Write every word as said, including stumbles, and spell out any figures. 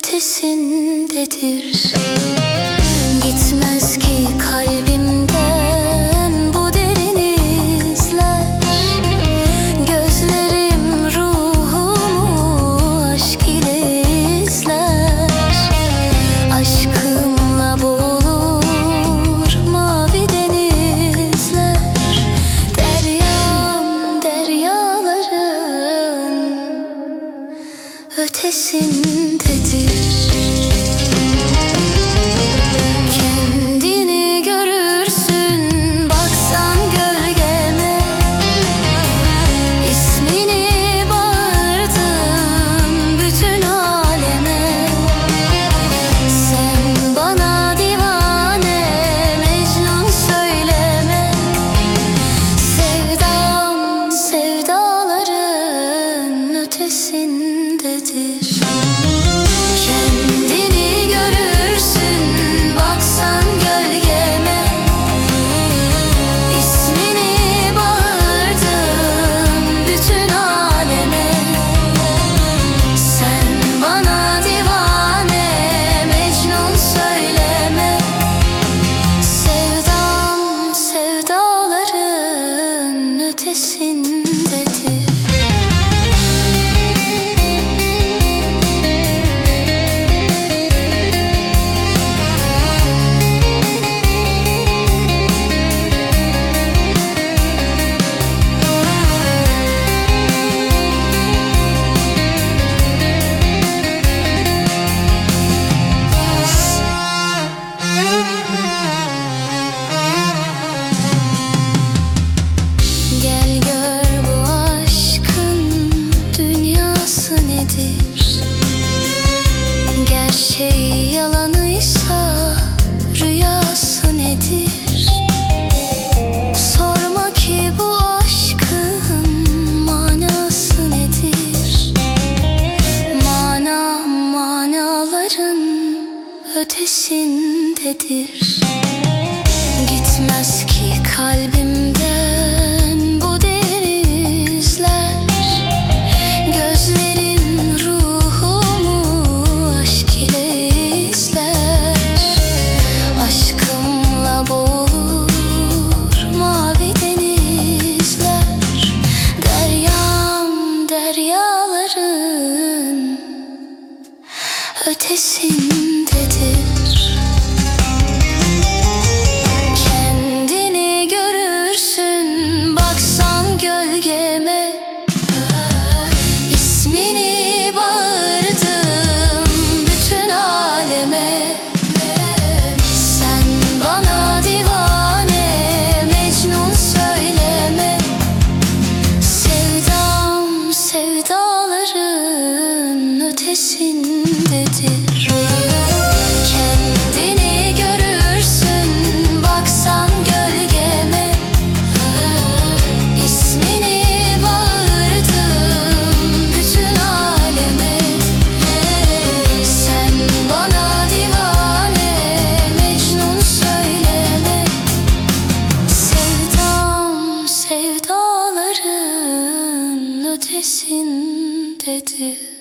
ötesindedir. Gitmez ki kalbimden bu derin izler. Gözlerim ruhumu aşk ile izler. Aşkımla boğulur mavi denizler. Deryam deryaların ötesindedir. Kendini görürsün baksan gölgeme. İsmini bağırdım bütün aleme. Sen bana divane Mecnun söyleme. Sevdam sevdaların ötesindedir. Kendini görürsün baksan gölgeme. İsmini bağırdım bütün aleme. Sen bana divane Mecnun söyleme. Sevdam sevdaların ötesindedir. Gel gör bu aşkın dünyası nedir? Gerçeği yalanıysa rüyası nedir? Sorma ki bu aşkın manası nedir? Mana manaların ötesindedir. Gitmez ki kalbimden bu derin izler. Gözlerim ruhumu aşk ile izler. Aşkımla boğulur mavi denizler. Deryam deryaların ötesindedir. Kendini görürsün baksan gölgeme. İsmini bağırdım bütün aleme. Sen bana divane Mecnun söyleme. Sevdam sevdaların ötesindedir. Kendini görürsün baksan gölgeme. İsmini bağırdım bütün aleme. Sen bana divane Mecnun söyleme. Sevdam sevdaların ötesindedir.